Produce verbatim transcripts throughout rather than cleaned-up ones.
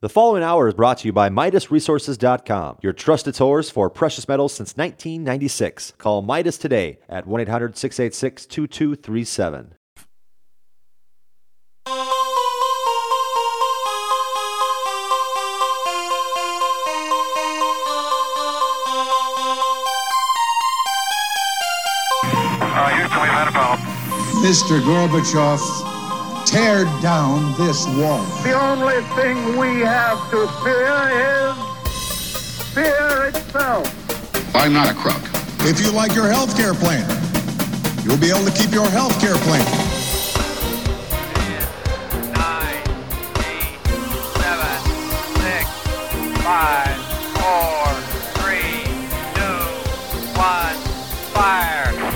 The following hour is brought to you by Midas Resources dot com, your trusted source for precious metals since nineteen ninety-six. Call Midas today at one eight hundred, six eight six, two two three seven. Uh, Houston, we've had a problem. Mister Gorbachev, tear down this wall. The only thing we have to fear is fear itself. I'm not a crook. If you like your health care plan, you'll be able to keep your health care plan. ten, nine, eight, seven, six, five, four, three, two, one, fire.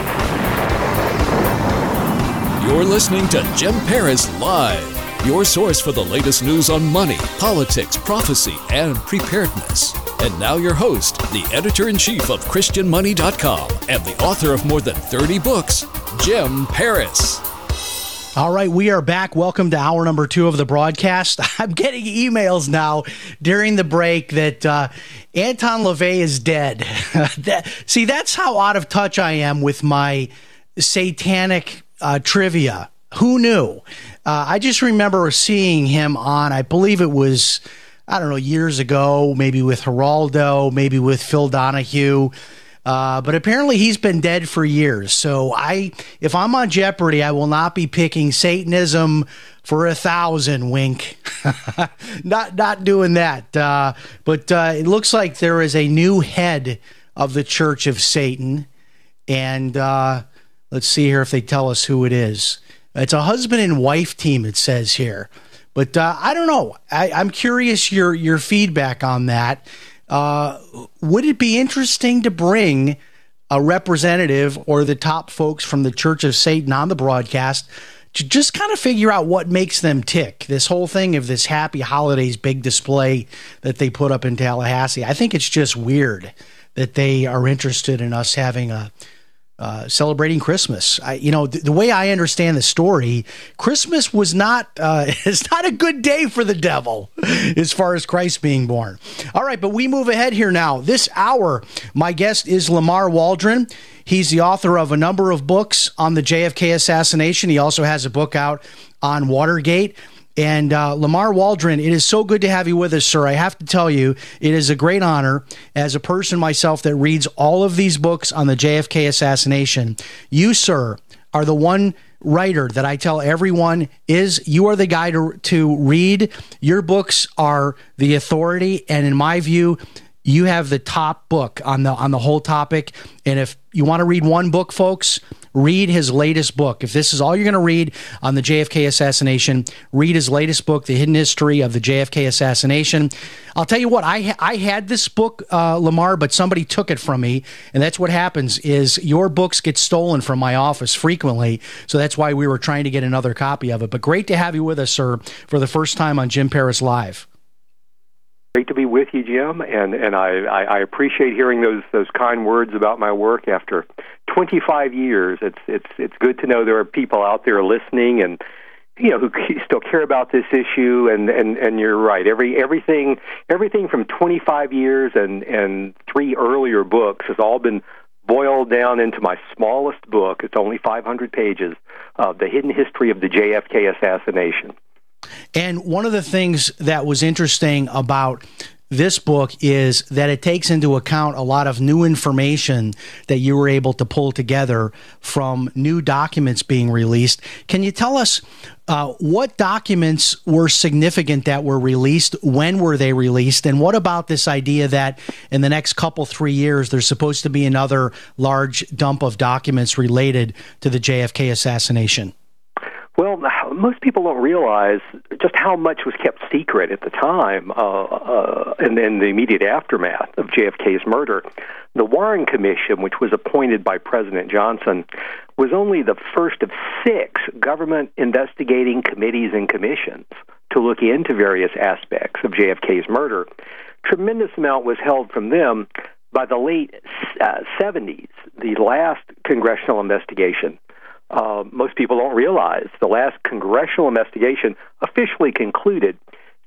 You're listening to Jim Paris Live, your source for the latest news on money, politics, prophecy, and preparedness. And now your host, the editor-in-chief of Christian Money dot com and the author of more than thirty books, Jim Paris. All right, we are back. Welcome to hour number two of the broadcast. I'm getting emails now during the break that uh, Anton LaVey is dead. that, see, that's how out of touch I am with my satanic uh, trivia. Who knew? Uh, I just remember seeing him on, I believe it was, I don't know, years ago, maybe with Geraldo, maybe with Phil Donahue. Uh, but apparently he's been dead for years. So I, if I'm on Jeopardy, I will not be picking Satanism for a thousand, wink. not not doing that. Uh, but uh, it looks like there is a new head of the Church of Satan. And uh, let's see here if they tell us who it is. It's a husband and wife team, it says here. But uh, I don't know. I, I'm curious your your feedback on that. Uh, would it be interesting to bring a representative or the top folks from the Church of Satan on the broadcast to just kind of figure out what makes them tick? This whole thing of this Happy Holidays big display that they put up in Tallahassee. I think it's just weird that they are interested in us having a Uh, celebrating Christmas. I, you know, th- the way I understand the story, Christmas was not, uh, it's not a good day for the devil as far as Christ being born. All right, but we move ahead here now. This hour, my guest is Lamar Waldron. He's the author of a number of books on the J F K assassination. He also has a book out on Watergate. And uh, Lamar Waldron, it is so good to have you with us, sir. I have to tell you, it is a great honor as a person myself that reads all of these books on the J F K assassination. You, sir, are the one writer that I tell everyone is you are the guy to, to read. Your books are the authority, and in my view, you have the top book on the on the whole topic. And if you want to read one book, folks, read his latest book. If this is all you're going to read on the J F K assassination, read his latest book, The Hidden History of the J F K Assassination. I'll tell you what, I ha- I had this book, uh, Lamar, but somebody took it from me, and that's what happens is your books get stolen from my office frequently, so that's why we were trying to get another copy of it. But great to have you with us, sir, for the first time on Jim Paris Live. Great to be with you, Jim, and and I, I, I appreciate hearing those those kind words about my work after twenty-five years. It's it's it's good to know there are people out there listening, and you know who still care about this issue. And, and, and you're right. Every everything everything from twenty-five years and and three earlier books has all been boiled down into my smallest book. It's only five hundred pages of The Hidden History of the J F K Assassination. And one of the things that was interesting about this book is that it takes into account a lot of new information that you were able to pull together from new documents being released. Can you tell us uh, what documents were significant that were released? When were they released? And what about this idea that in the next couple, three years, there's supposed to be another large dump of documents related to the J F K assassination? Well, most people don't realize just how much was kept secret at the time uh, uh, and then the immediate aftermath of J F K's murder. The Warren Commission, which was appointed by President Johnson, was only the first of six government investigating committees and commissions to look into various aspects of J F K's murder. Tremendous amount was held from them. By the late uh, seventies, the last congressional investigation, Uh, most people don't realize the last congressional investigation officially concluded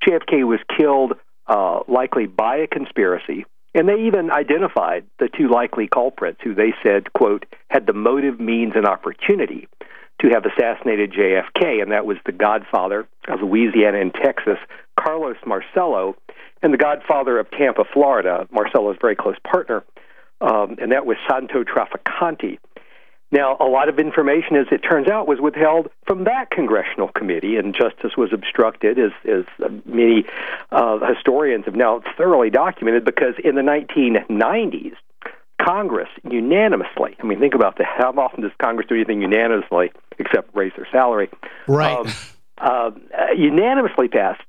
J F K was killed uh, likely by a conspiracy, and they even identified the two likely culprits who they said, quote, had the motive, means, and opportunity to have assassinated J F K, and that was the godfather of Louisiana and Texas, Carlos Marcello, and the godfather of Tampa, Florida, Marcello's very close partner, um, and that was Santo Trafficante. Now, a lot of information, as it turns out, was withheld from that congressional committee, and justice was obstructed, as, as many uh, historians have now thoroughly documented, because in the nineteen nineties, Congress unanimously, I mean, think about that. How often does Congress do anything unanimously except raise their salary? Right. Um, uh, unanimously passed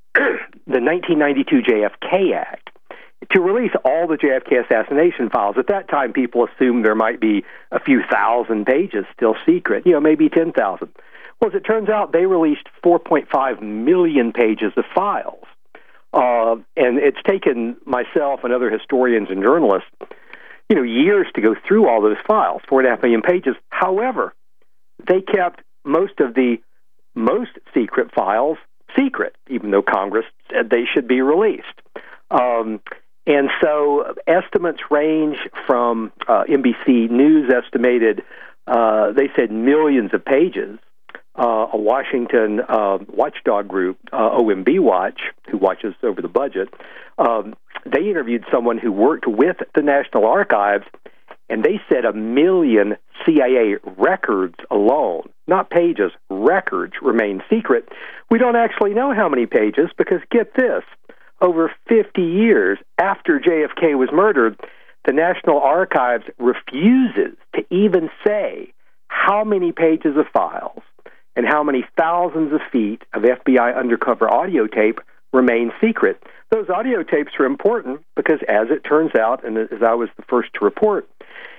the nineteen ninety-two J F K Act to release all the J F K assassination files. At that time, people assumed there might be a few thousand pages still secret, you know, maybe ten thousand. Well, as it turns out, they released four point five million pages of files. Uh, and it's taken myself and other historians and journalists, you know, years to go through all those files, four and a half million pages. However, they kept most of the most secret files secret, even though Congress said they should be released. Um, and so estimates range from uh, N B C News estimated, uh, they said millions of pages. Uh, a Washington uh, watchdog group, uh, O M B Watch, who watches over the budget, um, they interviewed someone who worked with the National Archives, and they said a million C I A records alone, not pages, records, remain secret. We don't actually know how many pages because, get this, over fifty years after J F K was murdered, the National Archives refuses to even say how many pages of files and how many thousands of feet of F B I undercover audio tape remain secret. Those audio tapes are important because, as it turns out, and as I was the first to report,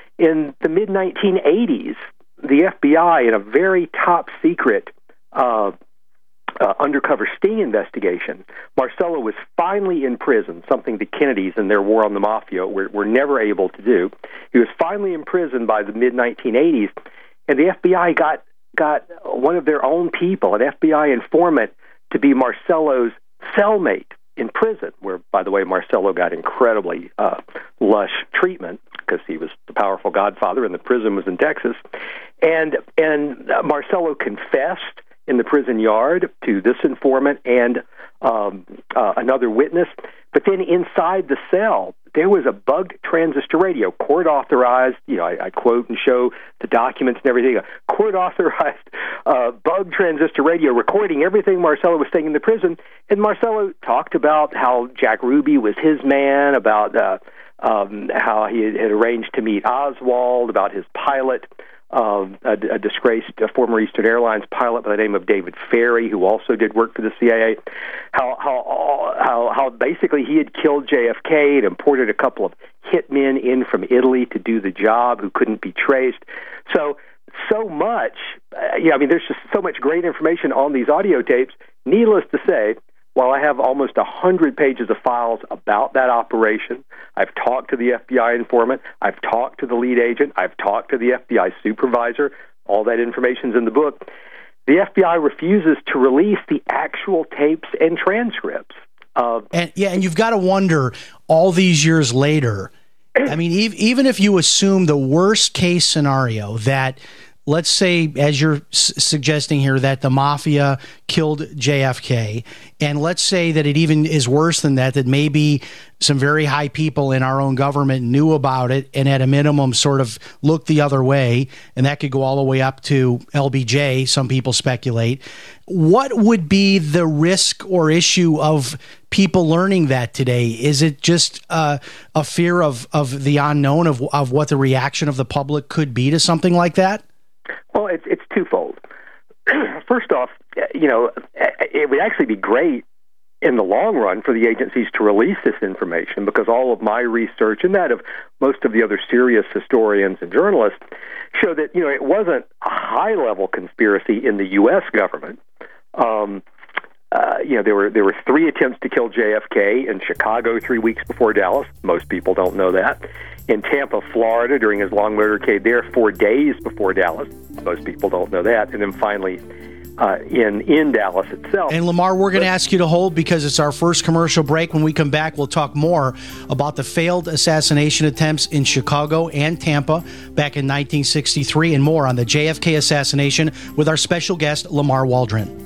in the mid nineteen eighties, the F B I, in a very top secret uh, uh, undercover sting investigation, Marcello was finally in prison, something the Kennedys in their war on the mafia were, were never able to do. He was finally imprisoned by the mid nineteen eighties, and the F B I got got one of their own people, an F B I informant, to be Marcello's cellmate in prison, where, by the way, Marcello got incredibly uh, lush treatment because he was the powerful godfather and the prison was in Texas. And and uh, Marcello confessed in the prison yard to this informant and um, uh, another witness. But then inside the cell, there was a bugged transistor radio, court-authorized, you know, I, I quote and show the documents and everything, a court-authorized uh, bugged transistor radio recording everything Marcello was saying in the prison. And Marcello talked about how Jack Ruby was his man, about uh, um, how he had, had arranged to meet Oswald, about his pilot, Um, a, a disgraced a former Eastern Airlines pilot by the name of David Ferry, who also did work for the C I A, how how how, how basically he had killed J F K and imported a couple of hitmen in from Italy to do the job who couldn't be traced. So, so much, uh, yeah, I mean, there's just so much great information on these audio tapes. Needless to say, while I have almost one hundred pages of files about that operation, I've talked to the F B I informant, I've talked to the lead agent, I've talked to the F B I supervisor, all that information's in the book. The F B I refuses to release the actual tapes and transcripts. Uh, and yeah, and you've got to wonder, all these years later, I mean, e- even if you assume the worst case scenario that, let's say, as you're s- suggesting here, that the mafia killed J F K, and let's say that it even is worse than that, that maybe some very high people in our own government knew about it and at a minimum sort of looked the other way, and that could go all the way up to L B J, some people speculate. What would be the risk or issue of people learning that today? Is it just uh, a fear of, of the unknown, of, of what the reaction of the public could be to something like that? Well, it's it's twofold. First off, you know, it would actually be great in the long run for the agencies to release this information, because all of my research and that of most of the other serious historians and journalists show that, you know, it wasn't a high-level conspiracy in the U S government. Um, uh, you know, there were there were three attempts to kill J F K in Chicago three weeks before Dallas. Most people don't know that. In Tampa, Florida, during his long motorcade there, four days before Dallas. Most people don't know that. And then finally, uh, in in Dallas itself. And Lamar, we're going to ask you to hold because it's our first commercial break. When we come back, we'll talk more about the failed assassination attempts in Chicago and Tampa back in nineteen sixty-three and more on the J F K assassination with our special guest, Lamar Waldron.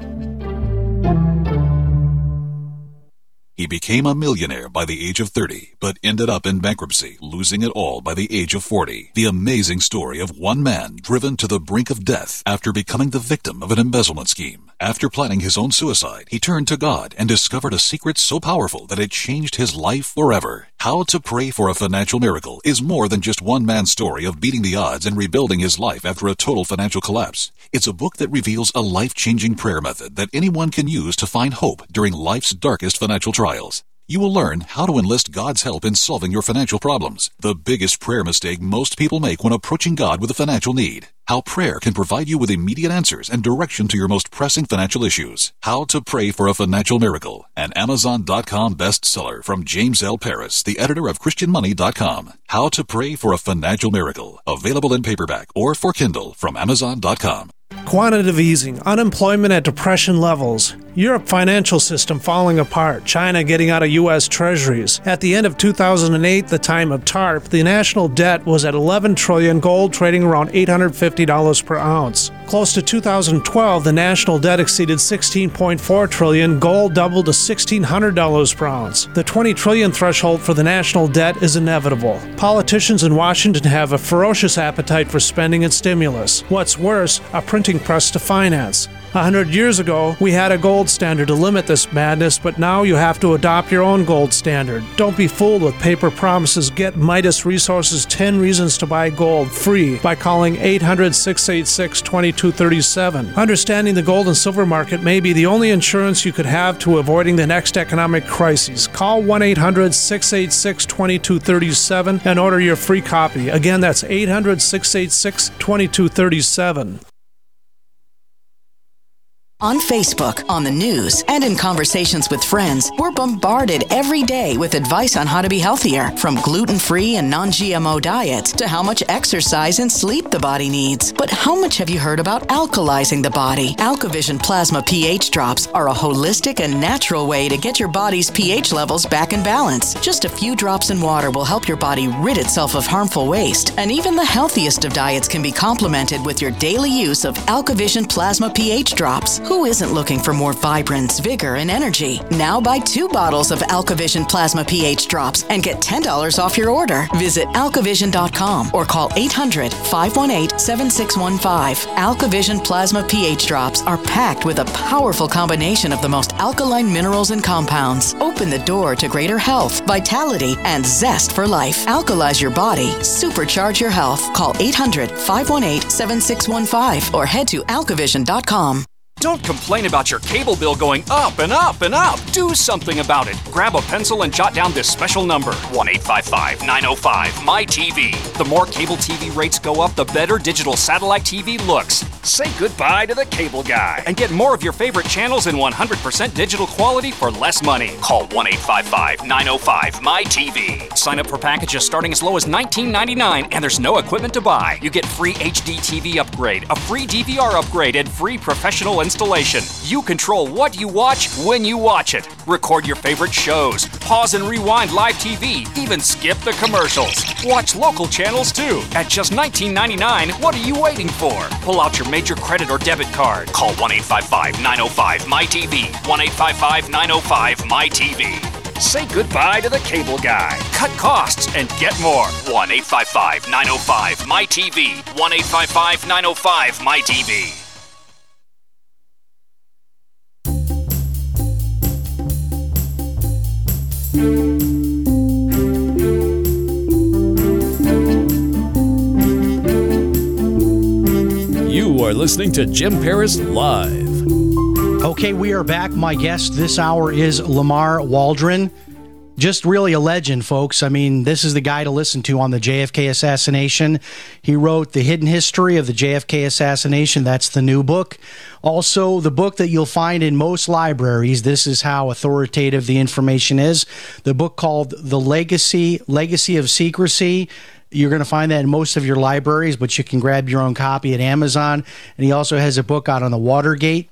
He became a millionaire by the age of thirty, but ended up in bankruptcy, losing it all by the age of forty. The amazing story of one man driven to the brink of death after becoming the victim of an embezzlement scheme. After planning his own suicide, he turned to God and discovered a secret so powerful that it changed his life forever. How to Pray for a Financial Miracle is more than just one man's story of beating the odds and rebuilding his life after a total financial collapse. It's a book that reveals a life-changing prayer method that anyone can use to find hope during life's darkest financial trials. You will learn how to enlist God's help in solving your financial problems, the biggest prayer mistake most people make when approaching God with a financial need. How prayer can provide you with immediate answers and direction to your most pressing financial issues. How to Pray for a Financial Miracle, an Amazon dot com bestseller from James L. Paris, the editor of Christian Money dot com. How to Pray for a Financial Miracle, available in paperback or for Kindle from Amazon dot com. Quantitative easing, unemployment at depression levels, Europe financial system falling apart, China getting out of U S treasuries. At the end of two thousand eight, the time of TARP, the national debt was at eleven trillion dollars, gold trading around eight hundred fifty dollars per ounce. Close to two thousand twelve, the national debt exceeded sixteen point four trillion dollars, gold doubled to sixteen hundred dollars per ounce. The twenty trillion dollars threshold for the national debt is inevitable. Politicians in Washington have a ferocious appetite for spending and stimulus. What's worse, a printing press to finance. A hundred years ago, we had a gold standard to limit this madness, but now you have to adopt your own gold standard. Don't be fooled with paper promises. Get Midas Resources ten Reasons to Buy Gold free by calling eight hundred, six eight six, two two three seven. Understanding the gold and silver market may be the only insurance you could have to avoiding the next economic crisis. Call one eight hundred, six eight six, two two three seven and order your free copy. Again, that's eight hundred, six eight six, two two three seven. On Facebook, on the news, and in conversations with friends, we're bombarded every day with advice on how to be healthier, from gluten-free and non-G M O diets to how much exercise and sleep the body needs. But how much have you heard about alkalizing the body? AlkaVision Plasma pH Drops are a holistic and natural way to get your body's pH levels back in balance. Just a few drops in water will help your body rid itself of harmful waste, and even the healthiest of diets can be complemented with your daily use of AlkaVision Plasma pH Drops. Who isn't looking for more vibrance, vigor, and energy? Now buy two bottles of AlkaVision Plasma pH Drops and get ten dollars off your order. Visit alkavision dot com or call eight hundred, five one eight, seven six one five. AlkaVision Plasma pH Drops are packed with a powerful combination of the most alkaline minerals and compounds. Open the door to greater health, vitality, and zest for life. Alkalize your body. Supercharge your health. Call eight hundred, five one eight, seven six one five or head to alkavision dot com. Don't complain about your cable bill going up and up and up. Do something about it. Grab a pencil and jot down this special number, one eight five five, nine oh five, M Y T V. The more cable T V rates go up, the better digital satellite T V looks. Say goodbye to the cable guy and get more of your favorite channels in one hundred percent digital quality for less money. Call one eight five five, nine oh five, M Y T V. Sign up for packages starting as low as nineteen ninety-nine, and there's no equipment to buy. You get free H D T V upgrade, a free D V R upgrade, and free professional installation. You control what you watch when you watch it. Record your favorite shows, pause and rewind live T V, even skip the commercials. Watch local channels too. At just nineteen ninety-nine, what are you waiting for? Pull out your major credit or debit card. Call one eight five five, nine oh five, M Y T V. one eight five five, nine oh five, M Y T V. Say goodbye to the cable guy. Cut costs and get more. one eight five five, nine oh five, M Y T V. one eight five five, nine oh five, M Y T V. You are listening to Jim Paris Live. Okay, we are back. My guest this hour is Lamar Waldron. Just really a legend, folks. I mean, this is the guy to listen to on the J F K assassination. He wrote The Hidden History of the J F K Assassination. That's the new book. Also, the book that you'll find in most libraries. This is how authoritative the information is. The book called The Legacy, Legacy of Secrecy. You're going to find that in most of your libraries, but you can grab your own copy at Amazon. And he also has a book out on the Watergate,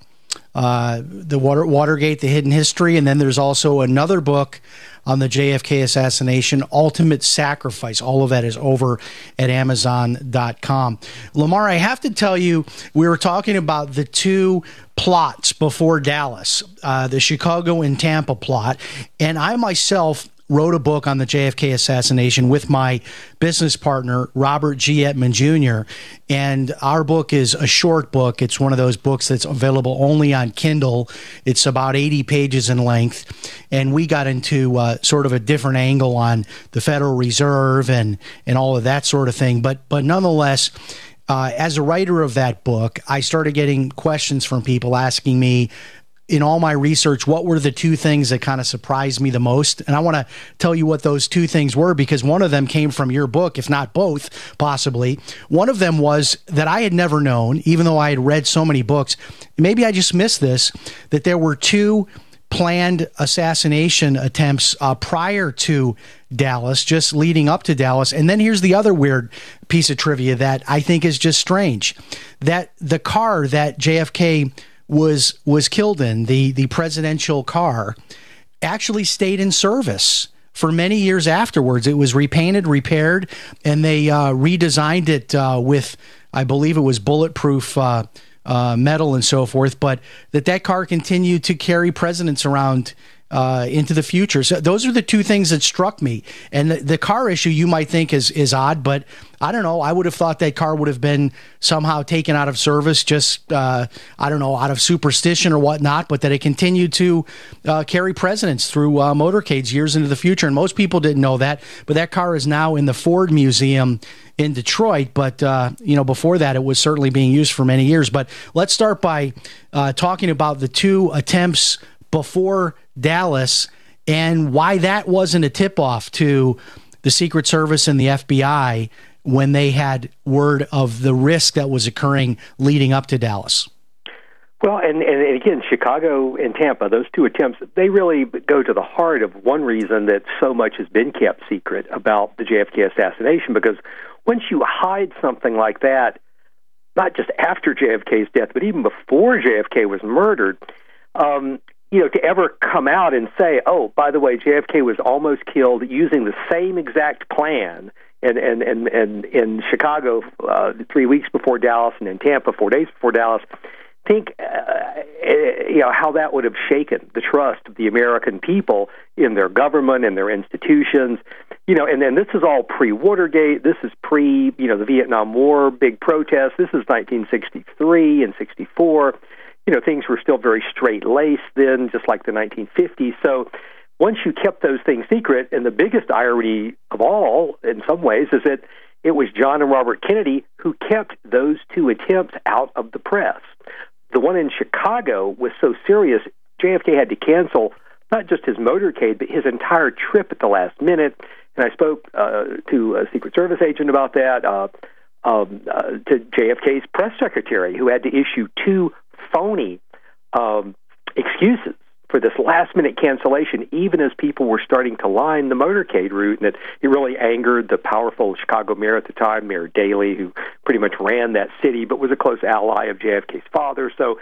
uh, the Water, Watergate, the Hidden History. And then there's also another book on the J F K assassination, Ultimate Sacrifice. All of that is over at Amazon dot com. Lamar, I have to tell you, we were talking about the two plots before Dallas, uh, the Chicago and Tampa plot, and I myself wrote a book on the J F K assassination with my business partner, Robert G. Ettman Junior And our book is a short book. It's one of those books that's available only on Kindle. It's about eighty pages in length. And we got into uh, sort of a different angle on the Federal Reserve and, and all of that sort of thing. But, but nonetheless, uh, as a writer of that book, I started getting questions from people asking me, in all my research, what were the two things that kind of surprised me the most? And I want to tell you what those two things were, because one of them came from your book, if not both, possibly. One of them was that I had never known, even though I had read so many books, maybe I just missed this, that there were two planned assassination attempts uh, prior to Dallas, just leading up to Dallas. And then here's the other weird piece of trivia that I think is just strange, that the car that J F K was was killed in, the the presidential car, actually stayed in service for many years afterwards. It was repainted, repaired, and they uh, redesigned it uh, with, I believe it was bulletproof uh, uh, metal and so forth, but that that car continued to carry presidents around Uh, into the future. So those are the two things that struck me. And the, the car issue you might think is is odd, but I don't know. I would have thought that car would have been somehow taken out of service, just, uh, I don't know, out of superstition or whatnot, but that it continued to uh, carry presidents through uh, motorcades years into the future. And most people didn't know that, but that car is now in the Ford Museum in Detroit. But, uh, you know, before that, it was certainly being used for many years. But let's start by uh, talking about the two attempts before Dallas and why that wasn't a tip-off to the Secret Service and the F B I when they had word of the risk that was occurring leading up to Dallas. Well, and, and again, Chicago and Tampa, those two attempts, they really go to the heart of one reason that so much has been kept secret about the J F K assassination, because once you hide something like that, not just after J F K's death, but even before J F K was murdered, um, you know, to ever come out and say, oh, by the way, J F K was almost killed using the same exact plan and and and, and in Chicago uh, three weeks before Dallas and in Tampa four days before Dallas, think, uh, you know, how that would have shaken the trust of the American people in their government and their institutions. You know, and then this is all pre-Watergate. This is pre, you know, the Vietnam War, big protests. This is nineteen sixty-three and sixty-four. You know, things were still very straight-laced then, just like the nineteen fifties. So once you kept those things secret, and the biggest irony of all, in some ways, is that it was John and Robert Kennedy who kept those two attempts out of the press. The one in Chicago was so serious, J F K had to cancel not just his motorcade, but his entire trip at the last minute. And I spoke uh, to a Secret Service agent about that, uh, um, uh, to J F K's press secretary, who had to issue two phony um, excuses for this last-minute cancellation, even as people were starting to line the motorcade route, and it, it really angered the powerful Chicago mayor at the time, Mayor Daley, who pretty much ran that city, but was a close ally of J F K's father. So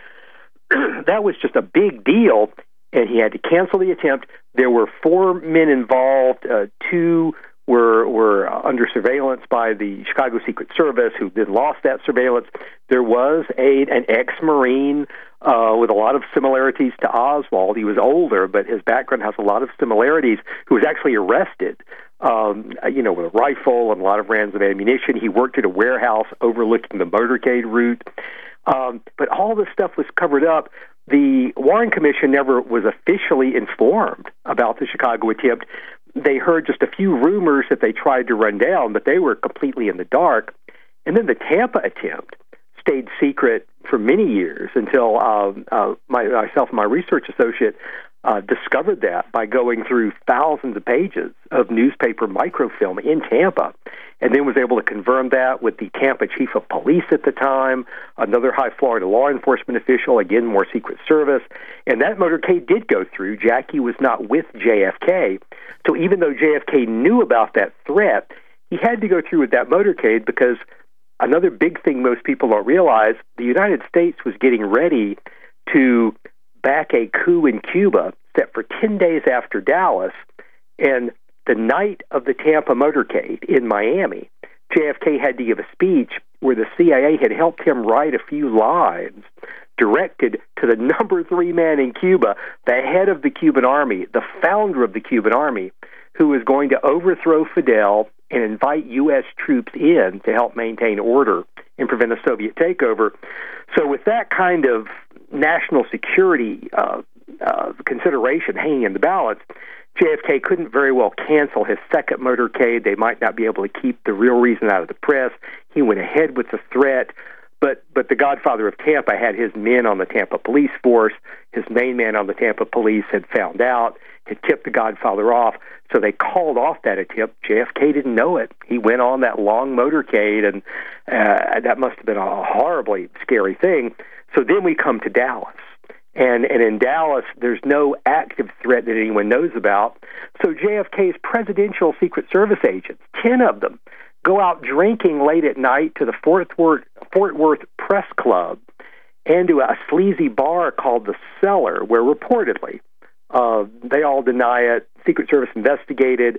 that was just a big deal, and he had to cancel the attempt. There were four men involved. Uh, two were were under surveillance by the Chicago Secret Service, who then lost that surveillance. There was a an ex-Marine uh, with a lot of similarities to Oswald. He was older, but his background has a lot of similarities, who was actually arrested, um, you know, with a rifle and a lot of rounds of ammunition. He worked at a warehouse overlooking the motorcade route. Um, but all this stuff was covered up. The Warren Commission never was officially informed about the Chicago attempt. They heard just a few rumors that they tried to run down, but they were completely in the dark. And then the Tampa attempt stayed secret for many years until um, uh, my, myself and my research associate uh, discovered that by going through thousands of pages of newspaper microfilm in Tampa, and then was able to confirm that with the Tampa chief of police at the time, another high Florida law enforcement official, again, more Secret Service. And that motorcade did go through. Jackie was not with J F K. So even though J F K knew about that threat, he had to go through with that motorcade because another big thing most people don't realize, the United States was getting ready to back a coup in Cuba set for ten days after Dallas. And the night of the Tampa motorcade in Miami, J F K had to give a speech where the C I A had helped him write a few lines directed to the number three man in Cuba, the head of the Cuban army, the founder of the Cuban army, who was going to overthrow Fidel and invite U S troops in to help maintain order and prevent a Soviet takeover. So with that kind of national security uh, uh, consideration hanging in the balance, J F K couldn't very well cancel his second motorcade. They might not be able to keep the real reason out of the press. He went ahead with the threat. But but the godfather of Tampa had his men on the Tampa police force. His main man on the Tampa police had found out, had tipped the godfather off. So they called off that attempt. J F K didn't know it. He went on that long motorcade, and uh, that must have been a horribly scary thing. So then we come to Dallas. And and in Dallas, there's no active threat that anyone knows about. So J F K's presidential Secret Service agents, ten of them, go out drinking late at night to the Fort Worth, Fort Worth Press Club and to a sleazy bar called The Cellar, where reportedly uh, they all deny it. Secret Service investigated,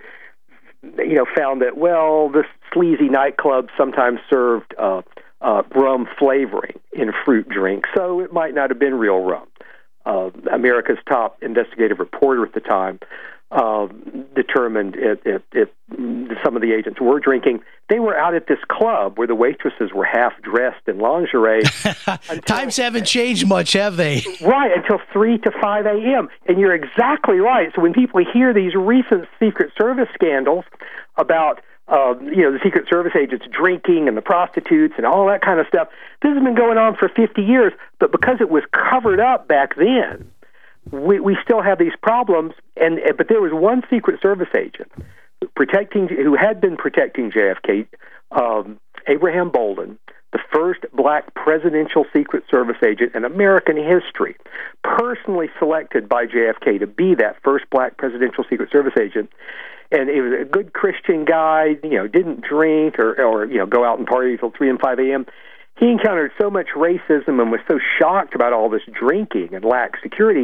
you know, found that, well, this sleazy nightclub sometimes served uh, uh, rum flavoring in fruit drinks, so it might not have been real rum. Uh, America's top investigative reporter at the time uh, determined it, it, it, some of the agents were drinking. They were out at this club where the waitresses were half dressed in lingerie. until, Times haven't changed much, have they? Right, until three to five a.m. And you're exactly right. So when people hear these recent Secret Service scandals about Uh, you know, the Secret Service agents drinking and the prostitutes and all that kind of stuff. This has been going on for fifty years, but because it was covered up back then, we, we still have these problems. And but there was one Secret Service agent protecting who had been protecting J F K, um, Abraham Bolden, the first black presidential Secret Service agent in American history, personally selected by J F K to be that first black presidential Secret Service agent. And he was a good Christian guy, you know, didn't drink or, or you know, go out and party until three and five a.m. He encountered so much racism and was so shocked about all this drinking and lack security,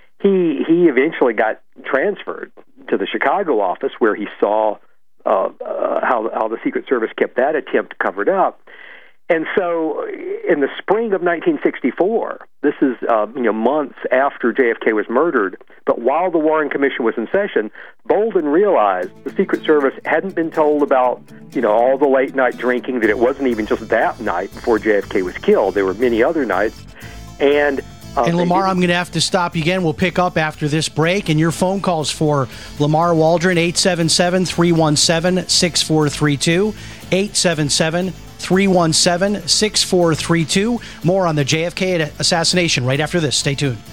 he he eventually got transferred to the Chicago office where he saw uh, uh, how, how the Secret Service kept that attempt covered up. And so in the spring of nineteen sixty-four, this is uh, you know months after J F K was murdered, but while the Warren Commission was in session, Bolden realized the Secret Service hadn't been told about you know all the late night drinking, that it wasn't even just that night before J F K was killed. There were many other nights. And uh, And Lamar, I'm going to have to stop you again. We'll pick up after this break. And your phone calls for Lamar Waldron, eight seven seven, three one seven, six four three two, eight seven seven, three one seven, six four three two. More on the J F K assassination right after this. Stay tuned.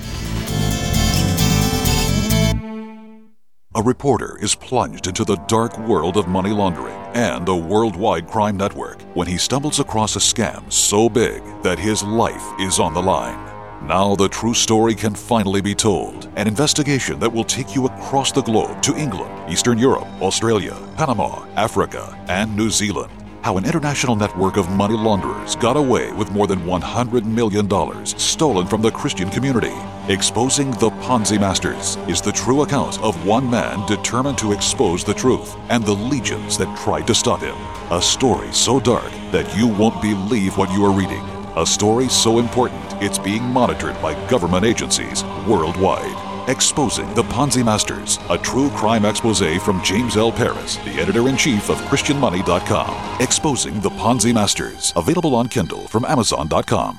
A reporter is plunged into the dark world of money laundering and a worldwide crime network when he stumbles across a scam so big that his life is on the line. Now the true story can finally be told. An investigation that will take you across the globe to England, Eastern Europe, Australia, Panama, Africa, and New Zealand. How an international network of money launderers got away with more than one hundred million dollars stolen from the Christian community. Exposing the Ponzi Masters is the true account of one man determined to expose the truth and the legions that tried to stop him. A story so dark that you won't believe what you are reading. A story so important it's being monitored by government agencies worldwide. Exposing the Ponzi Masters, a true crime expose from James L. Paris, the editor-in-chief of Christian Money dot com. Exposing the Ponzi Masters, available on Kindle from Amazon dot com.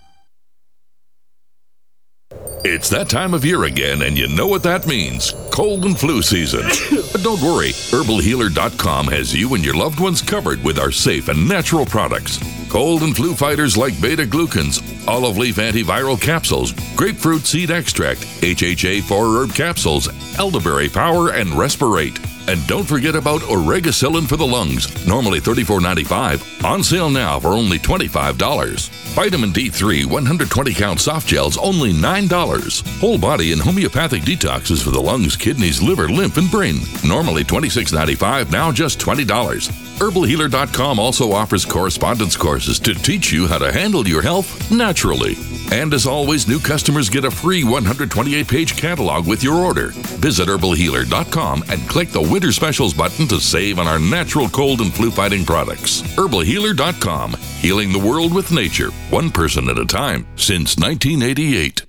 It's that time of year again, and you know what that means. Cold and flu season. But don't worry, herbal healer dot com has you and your loved ones covered with our safe and natural products. Cold and flu fighters like beta-glucans, olive leaf antiviral capsules, grapefruit seed extract, H H A four herb capsules, elderberry power, and respirate. And don't forget about Oregacillin for the lungs, normally thirty-four ninety-five, on sale now for only twenty-five dollars. Vitamin D three one hundred twenty count soft gels, only nine dollars. Whole body and homeopathic detoxes for the lungs, kidneys, liver, lymph, and brain, normally twenty-six ninety-five, now just twenty dollars. Herbal Healer dot com also offers correspondence courses to teach you how to handle your health naturally. And as always, new customers get a free one hundred twenty-eight page catalog with your order. Visit Herbal Healer dot com and click the Winter Specials button to save on our natural cold and flu fighting products. Herbal Healer dot com, healing the world with nature, one person at a time, since nineteen eighty-eight.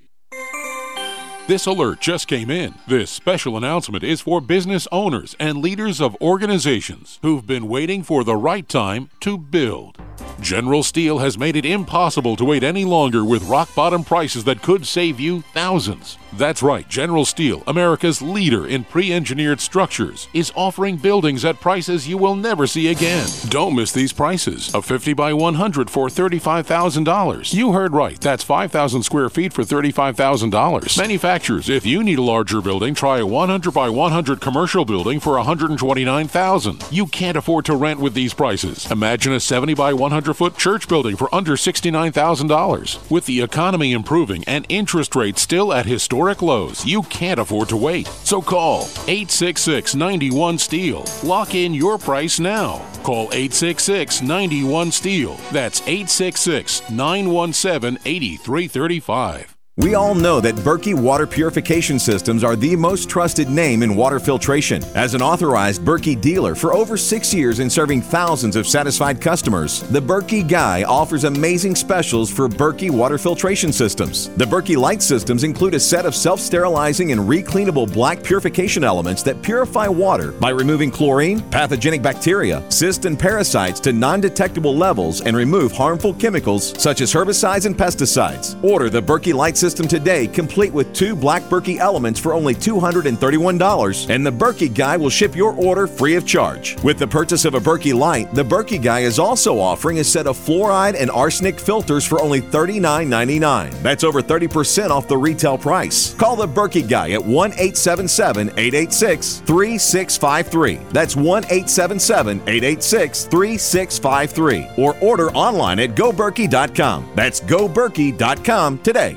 This alert just came in. This special announcement is for business owners and leaders of organizations who've been waiting for the right time to build. General Steel has made it impossible to wait any longer with rock-bottom prices that could save you thousands. That's right, General Steel, America's leader in pre-engineered structures, is offering buildings at prices you will never see again. Don't miss these prices. A fifty by one hundred for thirty-five thousand dollars. You heard right, that's five thousand square feet for thirty-five thousand dollars. Manufacturers, if you need a larger building, try a one hundred by one hundred commercial building for one hundred twenty-nine thousand dollars. You can't afford to rent with these prices. Imagine a seventy by one hundred foot church building for under sixty-nine thousand dollars. With the economy improving and interest rates still at historic lows, you can't afford to wait. So call eight six six, nine one, STEEL. Lock in your price now. Call eight six six, nine one, STEEL. That's eight six six, nine one seven, eight three three five. We all know that Berkey Water Purification Systems are the most trusted name in water filtration. As an authorized Berkey dealer for over six years and serving thousands of satisfied customers, the Berkey Guy offers amazing specials for Berkey Water Filtration Systems. The Berkey Light Systems include a set of self-sterilizing and recleanable black purification elements that purify water by removing chlorine, pathogenic bacteria, cysts, and parasites to non-detectable levels and remove harmful chemicals such as herbicides and pesticides. Order the Berkey Light System today, complete with two black Berkey elements for only two hundred thirty-one dollars, and the Berkey Guy will ship your order free of charge. With the purchase of a Berkey Light, the Berkey Guy is also offering a set of fluoride and arsenic filters for only thirty-nine ninety-nine. That's over thirty percent off the retail price. Call the Berkey Guy at one eight seven seven, eight eight six, three six five three. That's one eight seven seven, eight eight six, three six five three. Or order online at go berkey dot com. That's go berkey dot com today.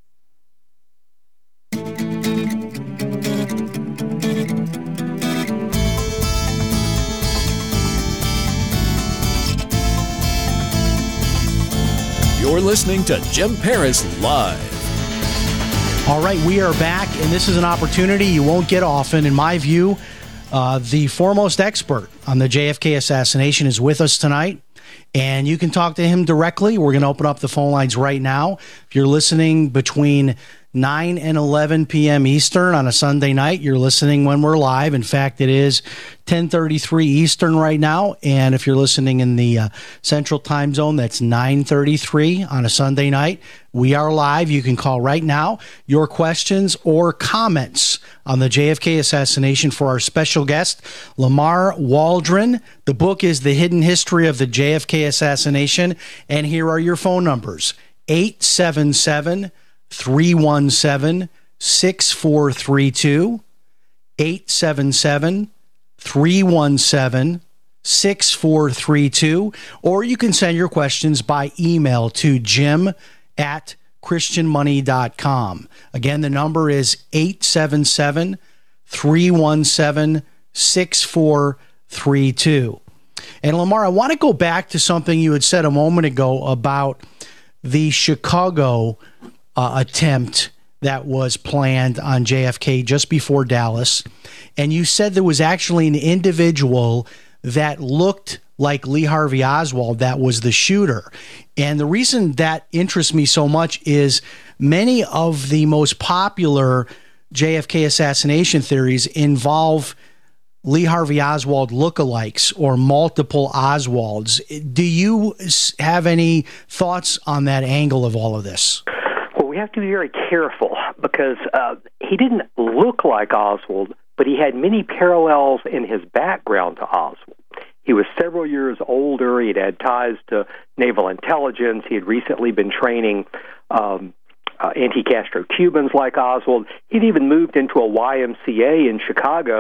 You're listening to Jim Paris Live. All right, we are back, and this is an opportunity you won't get often. In my view, uh, the foremost expert on the J F K assassination is with us tonight, and you can talk to him directly. We're going to open up the phone lines right now. If you're listening between nine and eleven p.m. Eastern on a Sunday night, you're listening when we're live. In fact, it is ten thirty-three Eastern right now. And if you're listening in the uh, Central Time Zone, that's nine thirty-three on a Sunday night. We are live. You can call right now. Your questions or comments on the J F K assassination for our special guest, Lamar Waldron. The book is The Hidden History of the J F K Assassination. And here are your phone numbers: eight seven seven, three one seven, six four three two, eight seven seven, three one seven, six four three two, or you can send your questions by email to jim at christian money dot com. Again, the number is eight seven seven, three one seven, six four three two. And Lamar, I want to go back to something you had said a moment ago about the Chicago Uh, attempt that was planned on J F K just before Dallas. And you said there was actually an individual that looked like Lee Harvey Oswald that was the shooter. And the reason that interests me so much is many of the most popular J F K assassination theories involve Lee Harvey Oswald lookalikes or multiple Oswalds. Do you have any thoughts on that angle of all of this? Well, we have to be very careful because uh, he didn't look like Oswald, but he had many parallels in his background to Oswald. He was several years older. He'd had ties to naval intelligence. He had recently been training um, uh, anti-Castro Cubans like Oswald. He'd even moved into a Y M C A in Chicago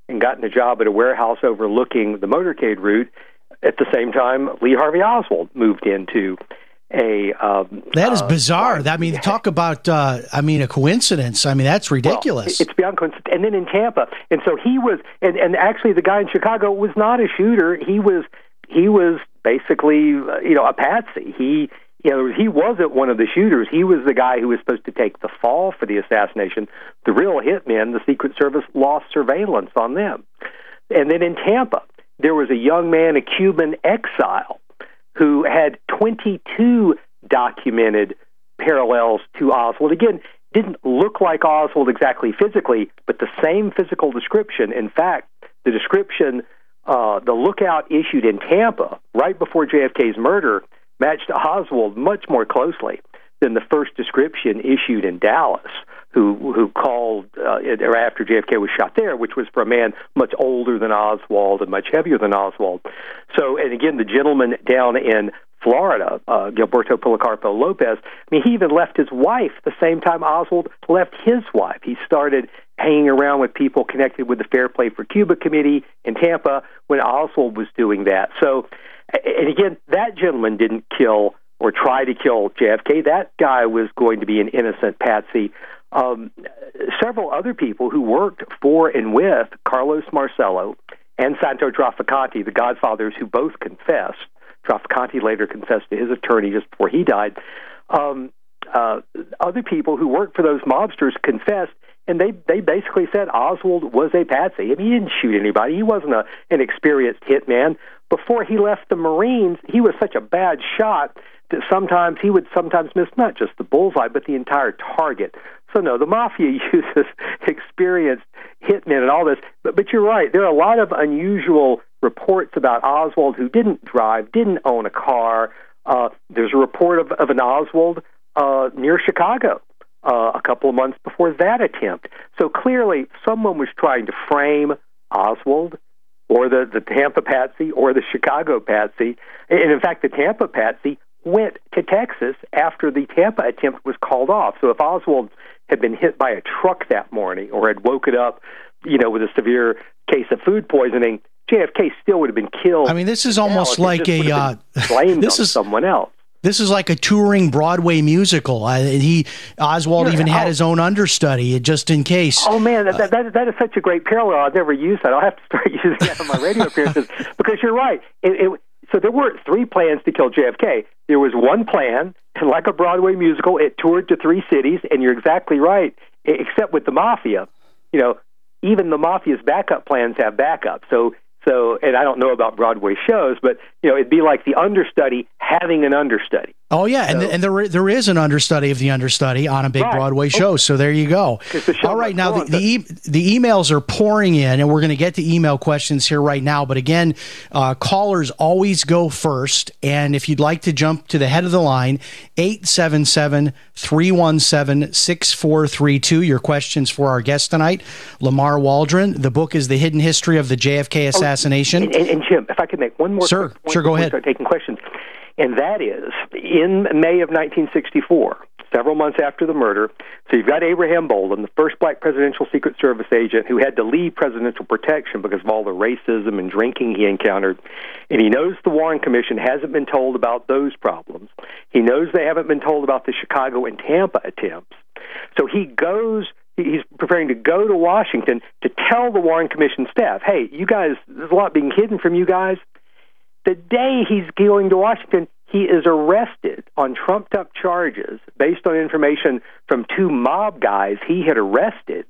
and gotten a job at a warehouse overlooking the motorcade route. At the same time, Lee Harvey Oswald moved into a... Um, that is uh, bizarre. I mean, talk about, uh, I mean, a coincidence. I mean, that's ridiculous. Well, it's beyond coincidence. And then in Tampa, and so he was, and, and actually the guy in Chicago was not a shooter. He was, he was basically, uh, you know, a patsy. He... You know, he wasn't one of the shooters. He was the guy who was supposed to take the fall for the assassination. The real hitmen, the Secret Service, lost surveillance on them. And then in Tampa, there was a young man, a Cuban exile, who had twenty-two documented parallels to Oswald. Again, didn't look like Oswald exactly physically, but the same physical description. In fact, the description uh, the lookout issued in Tampa right before J F K's murder matched Oswald much more closely than the first description issued in Dallas, who who called uh, or after J F K was shot there, which was for a man much older than Oswald and much heavier than Oswald. So, and again, the gentleman down in Florida, uh, Gilberto Policarpo Lopez, I mean, he even left his wife the same time Oswald left his wife. He started hanging around with people connected with the Fair Play for Cuba Committee in Tampa when Oswald was doing that. So, and again, that gentleman didn't kill or try to kill J F K. That guy was going to be an innocent patsy. Um, several other people who worked for and with Carlos Marcello and Santo Trafficante, the godfathers who both confessed. Trafficante later confessed to his attorney just before he died. Um, uh, other people who worked for those mobsters confessed, and they, they basically said Oswald was a patsy. I mean, he didn't shoot anybody. He wasn't a, an experienced hitman. Before he left the Marines, he was such a bad shot that sometimes he would sometimes miss not just the bullseye, but the entire target. So, no, the Mafia uses experienced hitmen and all this. But, but you're right. There are a lot of unusual reports about Oswald who didn't drive, didn't own a car. Uh, there's a report of, of an Oswald uh, near Chicago uh, a couple of months before that attempt. So clearly someone was trying to frame Oswald or the, the Tampa patsy or the Chicago patsy. And in fact, the Tampa patsy went to Texas after the Tampa attempt was called off. So if Oswald had been hit by a truck that morning or had woken up, you know, with a severe case of food poisoning, J F K still would have been killed. I mean, this is almost like a uh, blamed this on is someone else. This is like a touring Broadway musical. Uh, he Oswald Yeah, even had oh. his own understudy just in case. Oh man, that, that that is such a great parallel. I've never used that. I'll have to start using that on my radio appearances because you're right. It, it, so there were three plans to kill J F K. There was one plan, and like a Broadway musical, it toured to three cities. And you're exactly right, except with the Mafia. You know, even the Mafia's backup plans have backup. So. So, and I don't know about Broadway shows, but you know, it'd be like the understudy having an understudy. Oh yeah, So- and and there there is an understudy of the understudy on a big Right. Broadway show. So there you go. 'Cause the show All right, must now go the on, the, e- the emails are pouring in, and we're going to get to email questions here right now. But again, uh, callers always go first, and if you'd like to jump to the head of the line, eight seven seven, three one seven, six four three two. Your questions for our guest tonight, Lamar Waldron. The book is The Hidden History of the J F K Assassination. And, and, and Jim, if I could make one more Sure, quick point sure, go before we ahead. start taking questions, and that is in May of nineteen sixty-four, several months after the murder. So you've got Abraham Bolden, the first black presidential Secret Service agent who had to leave presidential protection because of all the racism and drinking he encountered. And he knows the Warren Commission hasn't been told about those problems. He knows they haven't been told about the Chicago and Tampa attempts. So he goes, he's preparing to go to Washington to tell the Warren Commission staff, hey, you guys, there's a lot being hidden from you guys. The day he's going to Washington, he is arrested on trumped-up charges based on information from two mob guys he had arrested.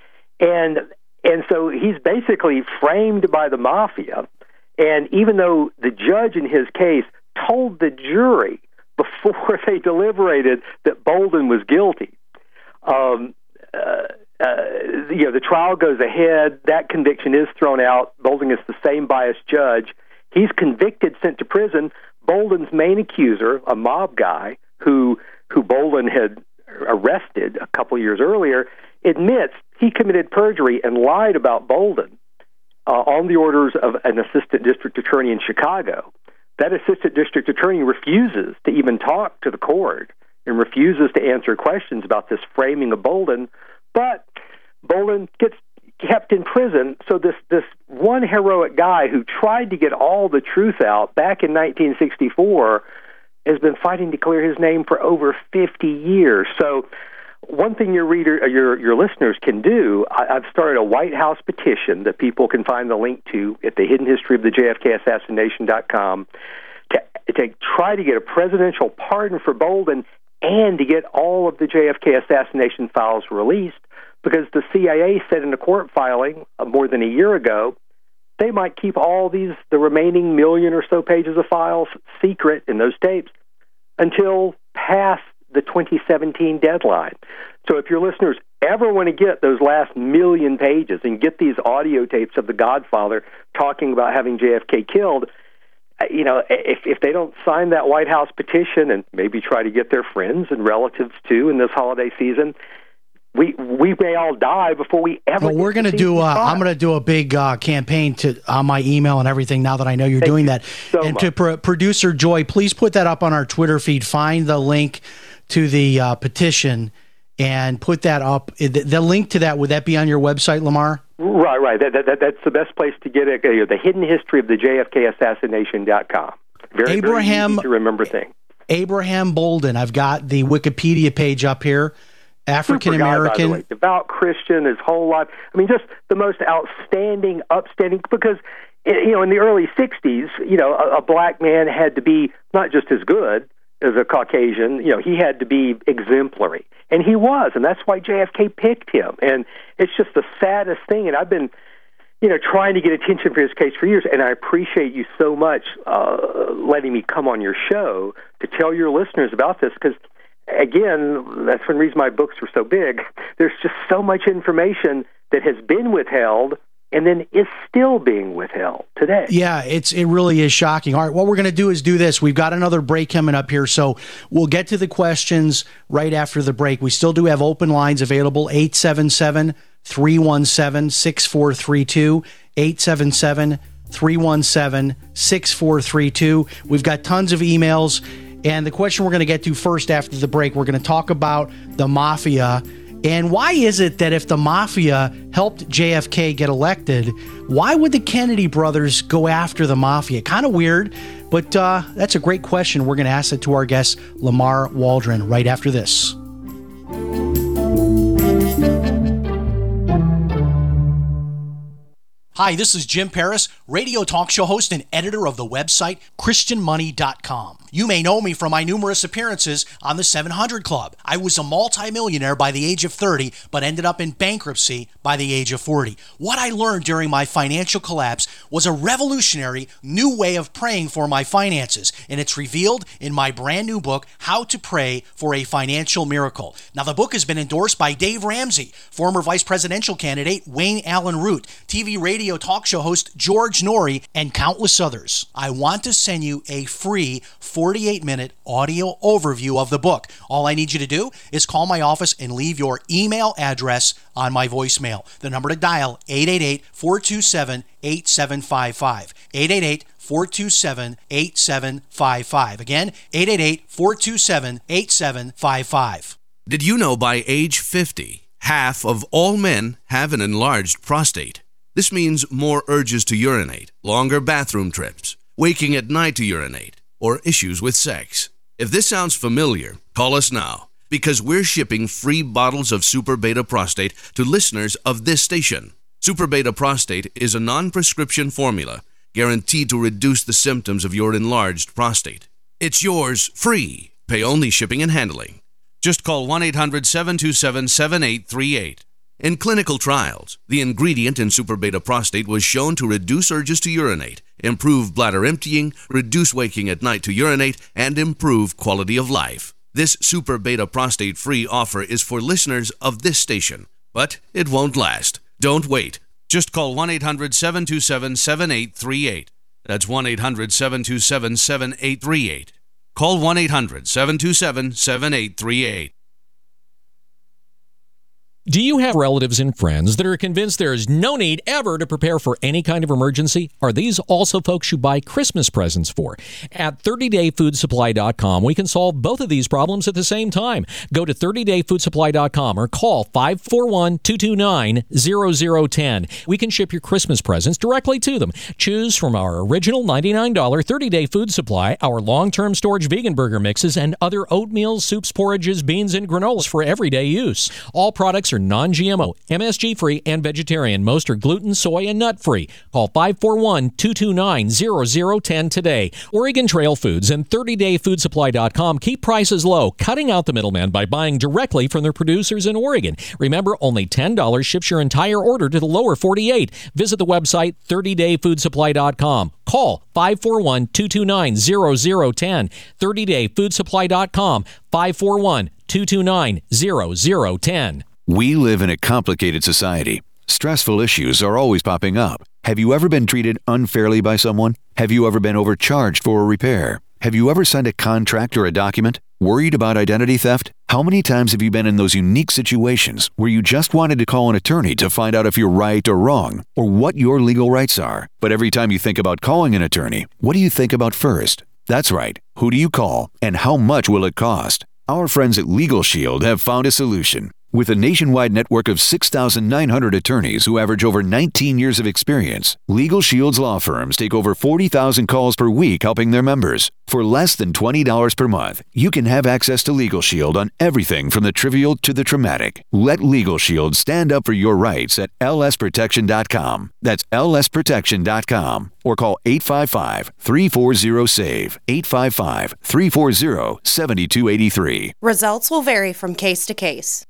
And and so he's basically framed by the Mafia. And even though the judge in his case told the jury before they deliberated that Bolden was guilty, um, uh, uh, you know, the trial goes ahead. That conviction is thrown out. Bolden is the same biased judge. He's convicted, sent to prison. Bolden's main accuser, a mob guy who who Bolden had arrested a couple years earlier, admits he committed perjury and lied about Bolden uh, on the orders of an assistant district attorney in Chicago. That assistant district attorney refuses to even talk to the court and refuses to answer questions about this framing of Bolden. But Bolden gets kept in prison. So this this one heroic guy who tried to get all the truth out back in nineteen sixty-four has been fighting to clear his name for over fifty years. So one thing your reader, your your listeners can do, I, I've started a White House petition that people can find the link to at the hidden history of the J F K assassination dot com to, to try to get a presidential pardon for Bolden and to get all of the J F K assassination files released, because the C I A said in a court filing uh, more than a year ago they might keep all these, the remaining million or so pages of files secret in those tapes until past the twenty seventeen deadline. So if your listeners ever want to get those last million pages and get these audio tapes of the Godfather talking about having J F K killed, you know, if if they don't sign that White House petition and maybe try to get their friends and relatives too in this holiday season, we we may all die before we ever. Well, we're going to do. Uh, I'm going to do a big uh, campaign to on my email and everything. Now that I know you're Thank doing you that, so and much. to pro- producer Joy, please put that up on our Twitter feed. Find the link to the uh, petition and put that up. The, the link to that, would that be on your website, Lamar? Right, right. That, that, that's the best place to get it. Uh, the hidden history of the J F K assassination dot com. Very, Abraham, very easy to remember thing. Abraham Bolden. I've got the Wikipedia page up here. African American, devout Christian, his whole life. I mean, just the most outstanding, upstanding. Because you know, in the early sixties, you know, a, a black man had to be not just as good as a Caucasian. You know, he had to be exemplary, and he was, and that's why J F K picked him. And it's just the saddest thing. And I've been, you know, trying to get attention for his case for years, and I appreciate you so much uh, letting me come on your show to tell your listeners about this, because, again, that's one reason my books were so big. There's just so much information that has been withheld and then is still being withheld today. Yeah, it's it really is shocking. All right, what we're going to do is do this. We've got another break coming up here, so we'll get to the questions right after the break. We still do have open lines available, eight seven seven, three one seven, six four three two, eight seven seven, three one seven, six four three two. We've got tons of emails. And the question we're going to get to first after the break, we're going to talk about the mafia. And why is it that if the mafia helped J F K get elected, why would the Kennedy brothers go after the mafia? Kind of weird, but uh, that's a great question. We're going to ask it to our guest, Lamar Waldron, right after this. Hi, this is Jim Paris, radio talk show host and editor of the website Christian Money dot com. You may know me from my numerous appearances on the seven hundred Club. I was a multimillionaire by the age of thirty, but ended up in bankruptcy by the age of forty. What I learned during my financial collapse was a revolutionary new way of praying for my finances, and it's revealed in my brand new book, How to Pray for a Financial Miracle. Now, the book has been endorsed by Dave Ramsey, former vice presidential candidate Wayne Allen Root, T V radio talk show host George Norrie, and countless others. I want to send you a free forty-eight minute audio overview of the book. All I need you to do is call my office and leave your email address on my voicemail. The number to dial, eight eight eight, four two seven, eight seven five five. eight eight eight, four two seven, eight seven five five. Again, eight eight eight, four two seven, eight seven five five. Did you know by age fifty, half of all men have an enlarged prostate? This means more urges to urinate, longer bathroom trips, waking at night to urinate, or issues with sex. If this sounds familiar, call us now, because we're shipping free bottles of Super Beta Prostate to listeners of this station. Super Beta Prostate is a non-prescription formula guaranteed to reduce the symptoms of your enlarged prostate. It's yours free. Pay only shipping and handling. Just call one eight hundred, seven two seven, seven eight three eight. In clinical trials, the ingredient in Super Beta Prostate was shown to reduce urges to urinate, improve bladder emptying, reduce waking at night to urinate, and improve quality of life. This Super Beta Prostate free offer is for listeners of this station, but it won't last. Don't wait. Just call one eight hundred, seven two seven, seven eight three eight. That's one eight hundred, seven two seven, seven eight three eight. Call one eight hundred, seven two seven, seven eight three eight. Do you have relatives and friends that are convinced there is no need ever to prepare for any kind of emergency? Are these also folks you buy Christmas presents for? At thirty day food supply dot com, we can solve both of these problems at the same time. Go to thirty day food supply dot com or call five four one, two two nine, zero zero one zero. We can ship your Christmas presents directly to them. Choose from our original ninety-nine dollars thirty day food supply, our long-term storage vegan burger mixes, and other oatmeal, soups, porridges, beans, and granolas for everyday use. All products are non G M O, M S G-free, and vegetarian. Most are gluten, soy, and nut-free. Call five four one, two two nine, zero zero one zero today. Oregon Trail Foods and thirty day food supply dot com keep prices low, cutting out the middleman by buying directly from their producers in Oregon. Remember, only ten dollars ships your entire order to the lower forty-eight. Visit the website thirty day food supply dot com. Call five four one, two two nine, zero zero one zero. thirty day food supply dot com, five four one, two two nine, zero zero one zero. We live in a complicated society. Stressful issues are always popping up. Have you ever been treated unfairly by someone? Have you ever been overcharged for a repair? Have you ever signed a contract or a document? Worried about identity theft? How many times have you been in those unique situations where you just wanted to call an attorney to find out if you're right or wrong, or what your legal rights are? But every time you think about calling an attorney, what do you think about first? That's right. Who do you call, and how much will it cost? Our friends at Legal Shield have found a solution. With a nationwide network of six thousand nine hundred attorneys who average over nineteen years of experience, Legal Shield's law firms take over forty thousand calls per week helping their members. For less than twenty dollars per month, you can have access to Legal Shield on everything from the trivial to the traumatic. Let Legal Shield stand up for your rights at L S protection dot com. That's L S protection dot com. Or call eight five five, three four zero, S A V E, eight five five, three four zero, seven two eight three. Results will vary from case to case.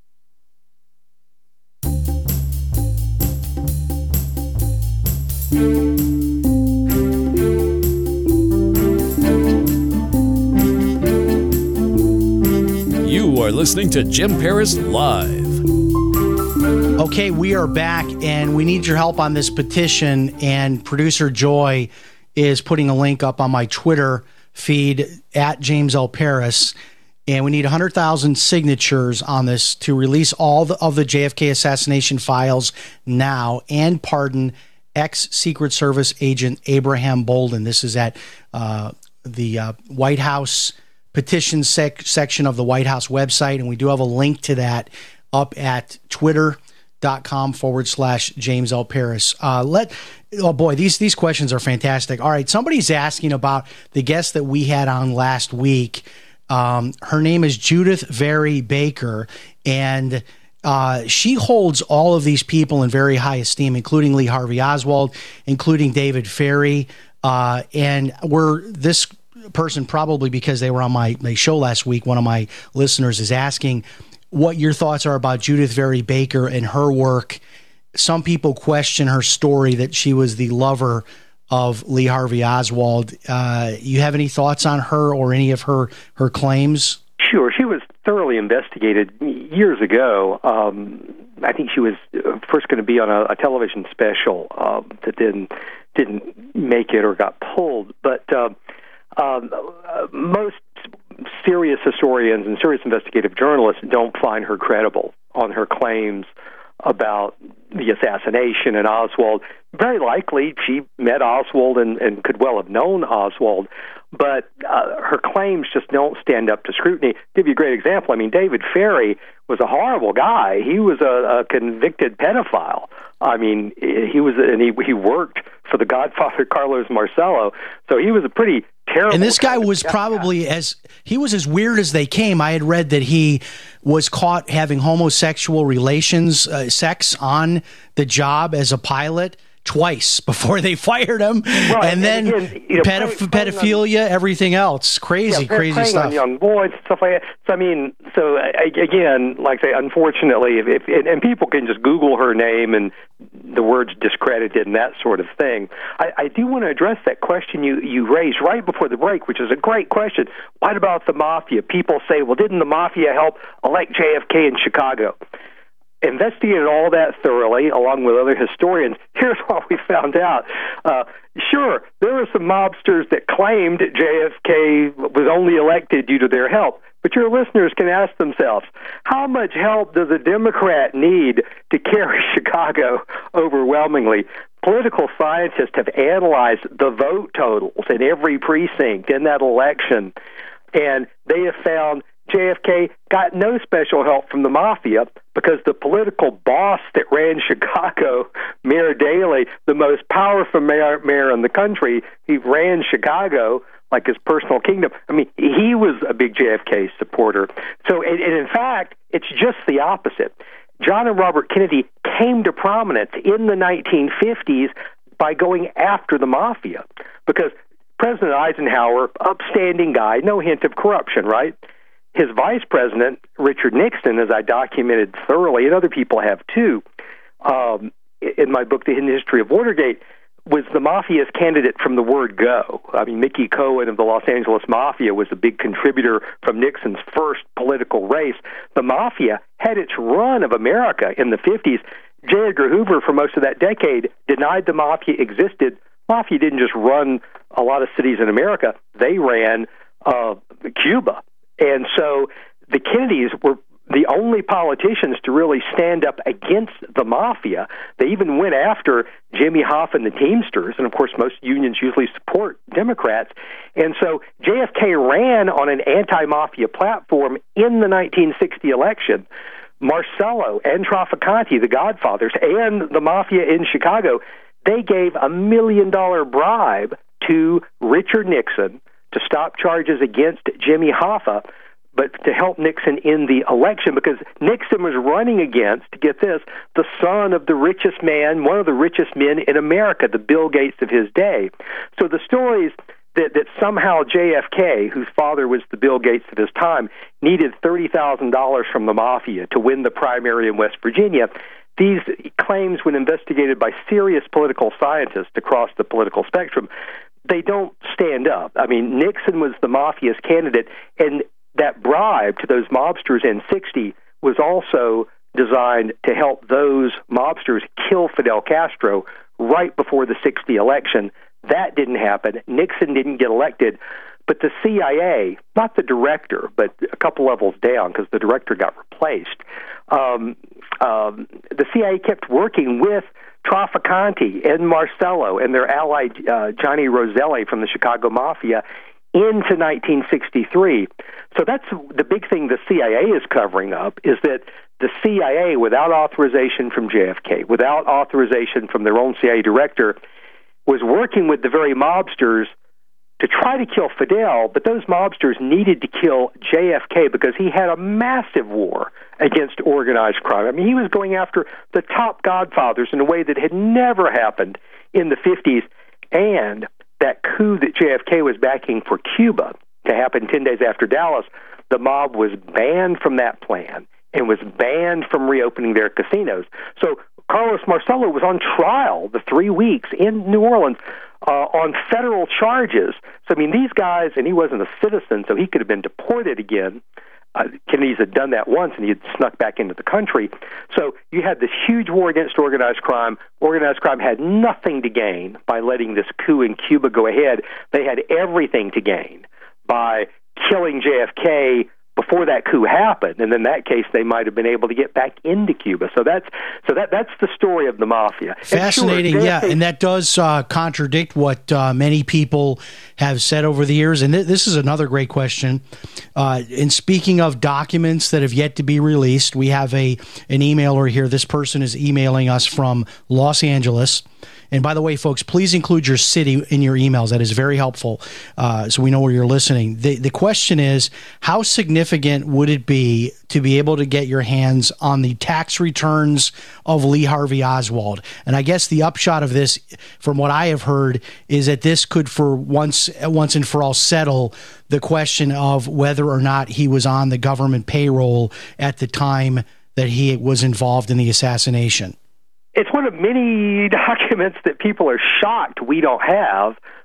You are listening to Jim Paris Live. Okay, we are back, and we need your help on this petition, and producer Joy is putting a link up on my Twitter feed, at James L. Paris, and we need one hundred thousand signatures on this to release all the, of the J F K assassination files now and pardon ex-Secret Service agent Abraham Bolden. This is at uh, the uh, White House petition sec- section of the White House website, and we do have a link to that up at twitter.com forward slash James L. Paris. Uh, let oh boy, these these questions are fantastic. All right, somebody's asking about the guest that we had on last week. Um, her name is Judith Vary Baker, and uh, she holds all of these people in very high esteem, including Lee Harvey Oswald, including David Ferrie, uh, and we're this person, probably because they were on my, my show last week, one of my listeners is asking what your thoughts are about Judith Vary Baker and her work. Some people question her story that she was the lover of Lee Harvey Oswald. Uh, you have any thoughts on her or any of her, her claims? Sure. She was thoroughly investigated years ago. Um, I think she was first going to be on a, a television special uh, that then didn't make it or got pulled. But uh, um, uh, most serious historians and serious investigative journalists don't find her credible on her claims about the assassination and Oswald. Very likely she met Oswald and, and could well have known Oswald, but uh, her claims just don't stand up to scrutiny. I'll give you a great example. I mean, David Ferrie was a horrible guy. He was a, a convicted pedophile. I mean, he was, and he he worked for the Godfather Carlos Marcello, so he was a pretty terrible. And this guy was probably as he was as weird as they came. I had read that he was caught having homosexual relations, uh, sex on the job as a pilot twice before they fired him, right. and then and again, you know, pedoph- preying, pedophilia, on, everything else, crazy, yeah, crazy stuff. On young boys, stuff like that. So I mean, so again, like I say, unfortunately, if, if and people can just Google her name and the words discredited and that sort of thing. I, I do want to address that question you you raised right before the break, which is a great question. What about the mafia? People say, well, didn't the mafia help elect J F K in Chicago? investigated all that thoroughly, along with other historians. Here's what we found out. Uh, sure, there were some mobsters that claimed J F K was only elected due to their help. But your listeners can ask themselves, how much help does a Democrat need to carry Chicago overwhelmingly? Political scientists have analyzed the vote totals in every precinct in that election, and they have found J F K got no special help from the mafia because the political boss that ran Chicago, Mayor Daley, the most powerful mayor, mayor in the country, he ran Chicago like his personal kingdom. I mean, he was a big J F K supporter. So, and, and in fact, it's just the opposite. John and Robert Kennedy came to prominence in the nineteen fifties by going after the mafia because President Eisenhower, upstanding guy, no hint of corruption, right? His vice president, Richard Nixon, as I documented thoroughly, and other people have too, um, in my book, The Hidden History of Watergate, was the mafia's candidate from the word go. I mean, Mickey Cohen of the Los Angeles Mafia was a big contributor from Nixon's first political race. The mafia had its run of America in the fifties. J. Edgar Hoover, for most of that decade, denied the mafia existed. Mafia didn't just run a lot of cities in America. They ran uh, Cuba. And so the Kennedys were the only politicians to really stand up against the mafia. They even went after Jimmy Hoffa and the Teamsters, and of course most unions usually support Democrats. And so J F K ran on an anti-mafia platform in the nineteen sixty election. Marcello and Trafficante, the Godfathers, and the mafia in Chicago, they gave a million dollar bribe to Richard Nixon to stop charges against Jimmy Hoffa, but to help Nixon in the election, because Nixon was running against, get this, the son of the richest man, one of the richest men in America, the Bill Gates of his day. So the stories that, that somehow J F K, whose father was the Bill Gates of his time, needed thirty thousand dollars from the mafia to win the primary in West Virginia, these claims, when investigated by serious political scientists across the political spectrum, they don't stand up. I mean, Nixon was the mafia's candidate, and that bribe to those mobsters in sixty was also designed to help those mobsters kill Fidel Castro right before the sixty election. That didn't happen. Nixon didn't get elected, but the C I A, not the director, but a couple levels down because the director got replaced, um, um, the C I A kept working with Trafficante and Marcello and their ally uh, Johnny Roselli from the Chicago Mafia into nineteen sixty-three. So that's the big thing the C I A is covering up, is that the C I A, without authorization from J F K, without authorization from their own C I A director, was working with the very mobsters to try to kill Fidel, but those mobsters needed to kill J F K because he had a massive war against organized crime. I mean, he was going after the top godfathers in a way that had never happened in the fifties, and that coup that J F K was backing for Cuba to happen ten days after Dallas, the mob was banned from that plan and was banned from reopening their casinos. So Carlos Marcello was on trial the three weeks in New Orleans uh, on federal charges. So, I mean, these guys, and he wasn't a citizen, so he could have been deported again. Uh, Kennedy's had done that once, and he had snuck back into the country. So you had this huge war against organized crime. Organized crime had nothing to gain by letting this coup in Cuba go ahead. They had everything to gain by killing J F K before that coup happened, and in that case, they might have been able to get back into Cuba. So that's so that that's the story of the mafia. Fascinating, sure, yeah, and that does uh, contradict what uh, many people have said over the years. And th- this is another great question. Uh, and speaking of documents that have yet to be released, we have a an emailer here. This person is emailing us from Los Angeles. And by the way, folks, please include your city in your emails. That is very helpful, uh, so we know where you're listening. The, the question is, how significant would it be to be able to get your hands on the tax returns of Lee Harvey Oswald? And I guess the upshot of this, from what I have heard, is that this could for once, once and for all settle the question of whether or not he was on the government payroll at the time that he was involved in the assassination. It's one of many documents that people are shocked we don't have,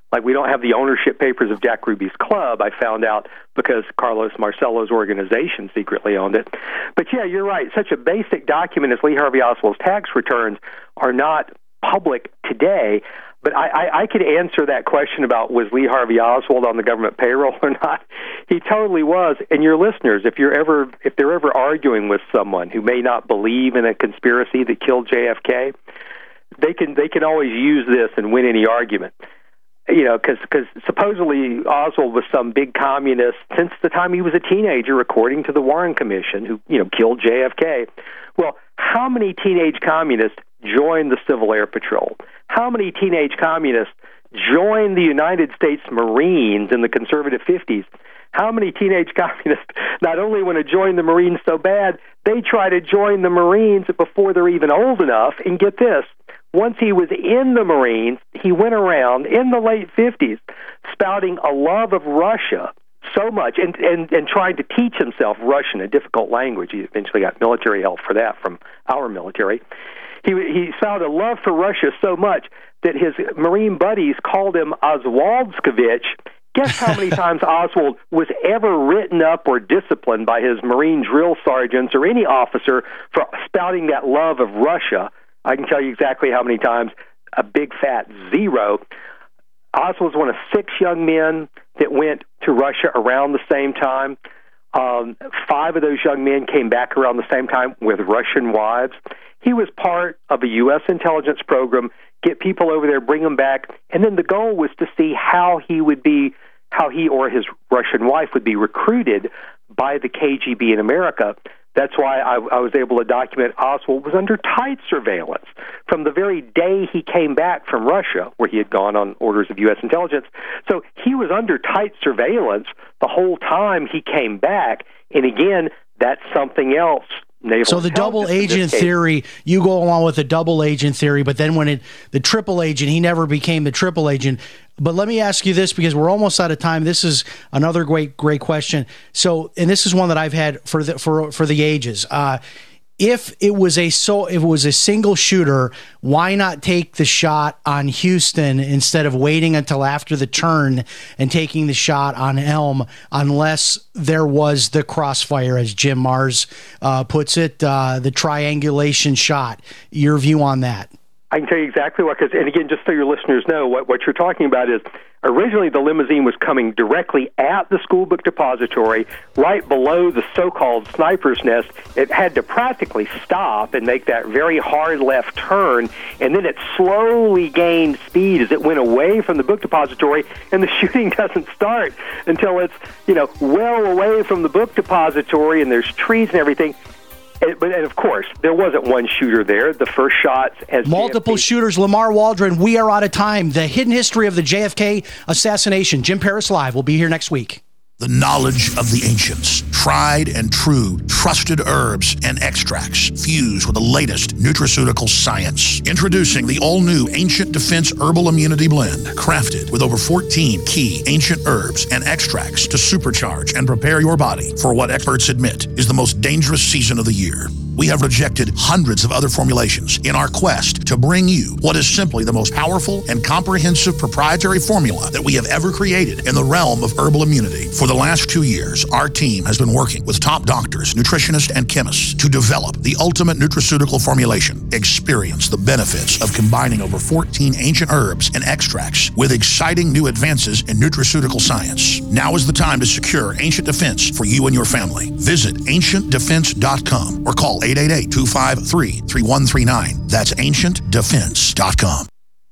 Like we don't have the ownership papers of Jack Ruby's club, I found out, because Carlos Marcello's organization secretly owned it. But yeah, you're right. Such a basic document as Lee Harvey Oswald's tax returns are not public today. But I, I, I could answer that question about was Lee Harvey Oswald on the government payroll or not. He totally was. And your listeners, if you're ever if they're ever arguing with someone who may not believe in a conspiracy that killed J F K, they can they can always use this and win any argument. You know, because supposedly Oswald was some big communist since the time he was a teenager, according to the Warren Commission, who, you know, killed J F K. Well, how many teenage communists joined the Civil Air Patrol? How many teenage communists joined the United States Marines in the conservative fifties? How many teenage communists not only want to join the Marines so bad, they try to join the Marines before they're even old enough? And get this, once he was in the Marines, he went around in the late fifties spouting a love of Russia so much and, and, and trying to teach himself Russian, a difficult language. He eventually got military help for that from our military. He, he spouted a love for Russia so much that his Marine buddies called him Oswaldskevich. Guess how many times Oswald was ever written up or disciplined by his Marine drill sergeants or any officer for spouting that love of Russia? I can tell you exactly how many times, a big fat zero. Oswald was one of six young men that went to Russia around the same time. Um, five of those young men came back around the same time with Russian wives. He was part of a U S intelligence program, get people over there, bring them back, and then the goal was to see how he would be, how he or his Russian wife would be recruited by the K G B in America. That's why I, I was able to document Oswald was under tight surveillance from the very day he came back from Russia, where he had gone on orders of U S intelligence. So he was under tight surveillance the whole time he came back. And again, that's something else. Naval so the double agent theory, you go along with the double agent theory, but then when it, the triple agent, he never became the triple agent. But let me ask you this, because we're almost out of time. This is another great, great question. So, and this is one that I've had for the for for the ages. Uh, if it was a so if it was a single shooter, why not take the shot on Houston instead of waiting until after the turn and taking the shot on Elm, unless there was the crossfire, as Jim Mars uh, puts it, uh, the triangulation shot? Your view on that? I can tell you exactly what, because, and again, just so your listeners know, what, what you're talking about is originally the limousine was coming directly at the school book depository, right below the so-called sniper's nest. It had to practically stop and make that very hard left turn, and then it slowly gained speed as it went away from the book depository, and the shooting doesn't start until it's, you know, well away from the book depository, and there's trees and everything. And, but and of course, there wasn't one shooter there. The first shots as multiple J F K shooters. Lamar Waldron. We are out of time. The hidden history of the J F K assassination. Jim Paris Live will be here next week. The knowledge of the ancients, tried and true, trusted herbs and extracts fused with the latest nutraceutical science. Introducing the all-new Ancient Defense Herbal Immunity Blend, crafted with over fourteen key ancient herbs and extracts to supercharge and prepare your body for what experts admit is the most dangerous season of the year. We have rejected hundreds of other formulations in our quest to bring you what is simply the most powerful and comprehensive proprietary formula that we have ever created in the realm of herbal immunity. For the last two years, our team has been working with top doctors, nutritionists, and chemists to develop the ultimate nutraceutical formulation. Experience the benefits of combining over fourteen ancient herbs and extracts with exciting new advances in nutraceutical science. Now is the time to secure Ancient Defense for you and your family. Visit ancient defense dot com or call eight eight eight, two five three, three one three nine. That's ancient defense dot com.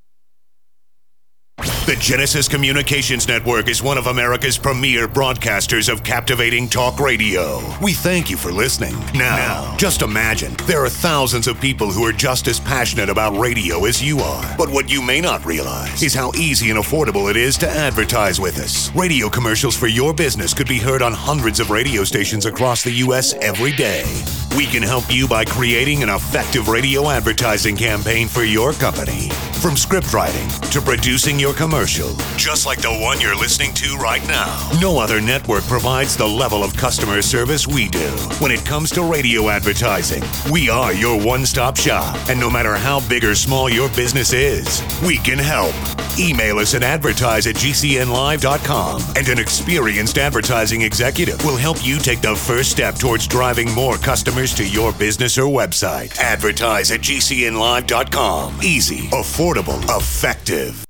The Genesis Communications Network is one of America's premier broadcasters of captivating talk radio. We thank you for listening. Now, now, just imagine there are thousands of people who are just as passionate about radio as you are. But what you may not realize is how easy and affordable it is to advertise with us. Radio commercials for your business could be heard on hundreds of radio stations across the U S every day. We can help you by creating an effective radio advertising campaign for your company. From script writing to producing your commercial, just like the one you're listening to right now. No other network provides the level of customer service we do. When it comes to radio advertising, we are your one-stop shop. And no matter how big or small your business is, we can help. Email us and advertise at G C N live dot com, and an experienced advertising executive will help you take the first step towards driving more customers to your business or website. Advertise at G C N live dot com. Easy, affordable, effective.